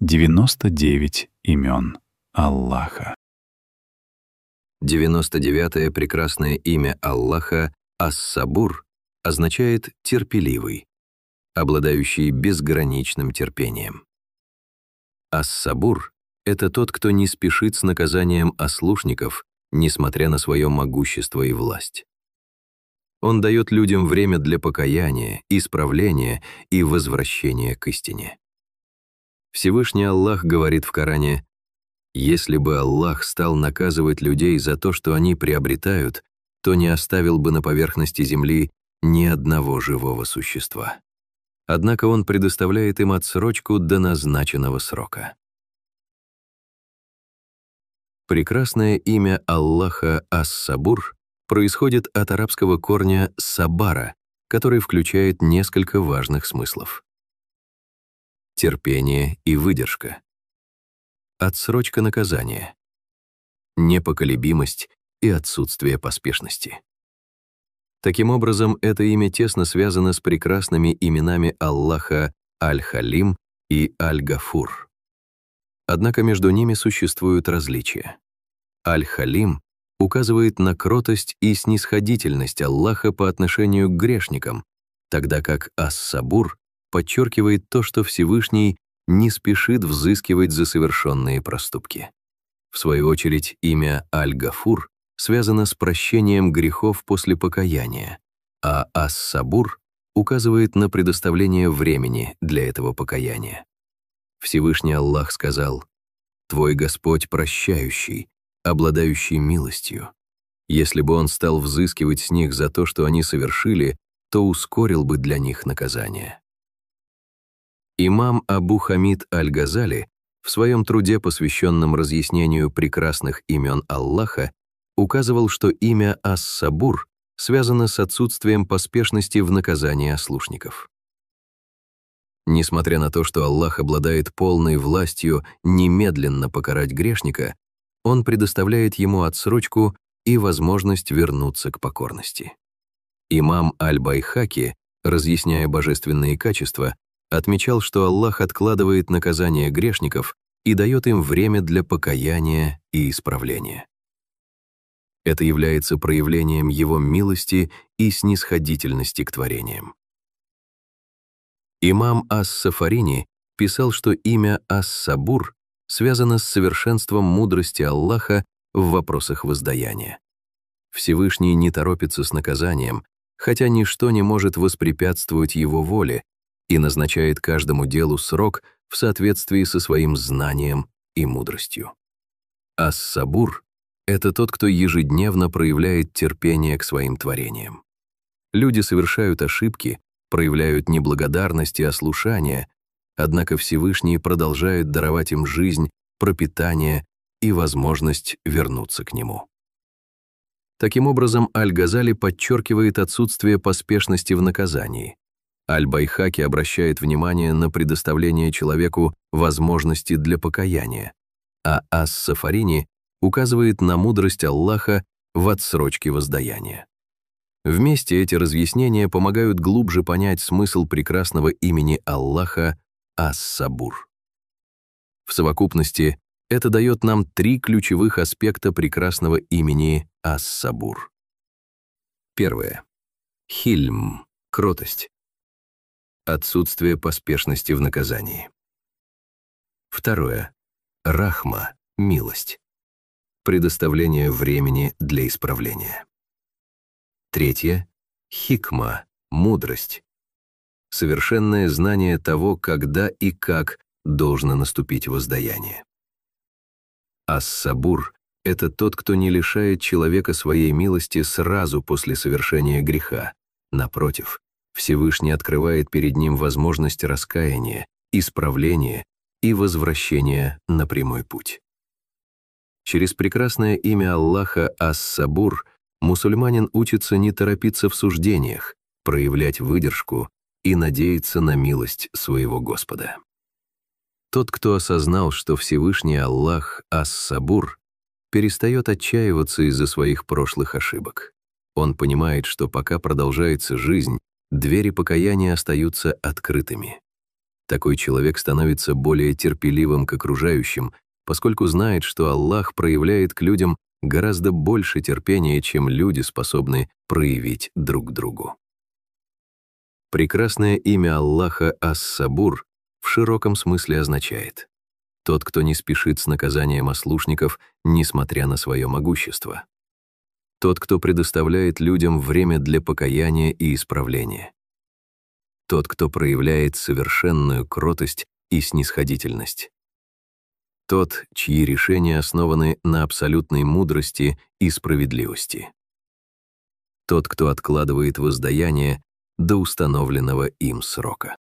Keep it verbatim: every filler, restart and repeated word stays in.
девяносто девять имен Аллаха. девяносто девятое прекрасное имя Аллаха Ас-Сабур означает «терпеливый», обладающий безграничным терпением. Ас-Сабур — это тот, кто не спешит с наказанием ослушников, несмотря на свое могущество и власть. Он дает людям время для покаяния, исправления и возвращения к истине. Всевышний Аллах говорит в Коране: «Если бы Аллах стал наказывать людей за то, что они приобретают, то не оставил бы на поверхности земли ни одного живого существа. Однако Он предоставляет им отсрочку до назначенного срока». Прекрасное имя Аллаха Ас-Сабур происходит от арабского корня «сабара», который включает несколько важных смыслов. Терпение и выдержка. Отсрочка наказания. Непоколебимость и отсутствие поспешности. Таким образом, это имя тесно связано с прекрасными именами Аллаха Аль-Халим и Аль-Гафур. Однако между ними существуют различия. Аль-Халим указывает на кротость и снисходительность Аллаха по отношению к грешникам, тогда как Ас-Сабур подчеркивает то, что Всевышний не спешит взыскивать за совершенные проступки. В свою очередь, имя Аль-Гафур связано с прощением грехов после покаяния, а Ас-Сабур указывает на предоставление времени для этого покаяния. Всевышний Аллах сказал: «Твой Господь прощающий, обладающий милостью. Если бы Он стал взыскивать с них за то, что они совершили, то ускорил бы для них наказание». Имам Абу Хамид Аль-Газали в своем труде, посвященном разъяснению прекрасных имен Аллаха, указывал, что имя Ас-Сабур связано с отсутствием поспешности в наказании ослушников. Несмотря на то, что Аллах обладает полной властью немедленно покарать грешника, Он предоставляет ему отсрочку и возможность вернуться к покорности. Имам Аль-Байхаки, разъясняя божественные качества, отмечал, что Аллах откладывает наказание грешников и дает им время для покаяния и исправления. Это является проявлением Его милости и снисходительности к творениям. Имам Ас-Сафарини писал, что имя Ас-Сабур связано с совершенством мудрости Аллаха в вопросах воздаяния. Всевышний не торопится с наказанием, хотя ничто не может воспрепятствовать Его воле, и назначает каждому делу срок в соответствии со своим знанием и мудростью. Ас-Сабур — это тот, кто ежедневно проявляет терпение к своим творениям. Люди совершают ошибки, проявляют неблагодарность и ослушание, однако Всевышний продолжает даровать им жизнь, пропитание и возможность вернуться к Нему. Таким образом, Аль-Газали подчеркивает отсутствие поспешности в наказании. Аль-Байхаки обращает внимание на предоставление человеку возможности для покаяния, а Ас-Сафарини указывает на мудрость Аллаха в отсрочке воздаяния. Вместе эти разъяснения помогают глубже понять смысл прекрасного имени Аллаха Ас-Сабур. В совокупности это дает нам три ключевых аспекта прекрасного имени Ас-Сабур. Первое. Хильм — кротость. Отсутствие поспешности в наказании. Второе. Рахма — милость. Предоставление времени для исправления. Третье. Хикма — мудрость. Совершенное знание того, когда и как должно наступить воздаяние. Ас-Сабур — это тот, кто не лишает человека своей милости сразу после совершения греха. Напротив, Всевышний открывает перед ним возможность раскаяния, исправления и возвращения на прямой путь. Через прекрасное имя Аллаха Ас-Сабур мусульманин учится не торопиться в суждениях, проявлять выдержку и надеяться на милость своего Господа. Тот, кто осознал, что Всевышний Аллах Ас-Сабур, перестает отчаиваться из-за своих прошлых ошибок. Он понимает, что пока продолжается жизнь, двери покаяния остаются открытыми. Такой человек становится более терпеливым к окружающим, поскольку знает, что Аллах проявляет к людям гораздо больше терпения, чем люди способны проявить друг к другу. Прекрасное имя Аллаха Ас-Сабур в широком смысле означает «тот, кто не спешит с наказанием ослушников, несмотря на свое могущество». Тот, кто предоставляет людям время для покаяния и исправления. Тот, кто проявляет совершенную кротость и снисходительность. Тот, чьи решения основаны на абсолютной мудрости и справедливости. Тот, кто откладывает воздаяние до установленного им срока.